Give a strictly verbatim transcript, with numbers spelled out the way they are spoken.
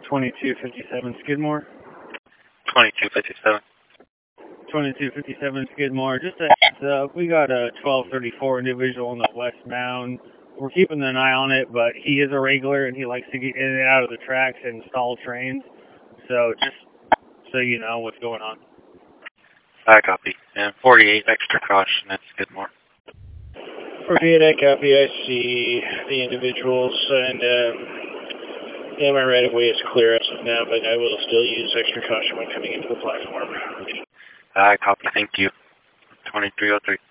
twenty-two fifty-seven Skidmore. twenty-two fifty-seven. twenty-two fifty-seven Skidmore. Just a heads up, we got a twelve thirty-four individual on the west mound. We're keeping an eye on it, but he is a regular and he likes to get in and out of the tracks and stall trains. So just so you know what's going on. I copy. And forty-eight extra caution at Skidmore. forty-eight, I copy. I see the individuals, and um, yeah, my right of way is clear as of now, but I will still use extra caution when coming into the platform. I copy. Thank you. twenty-three oh three.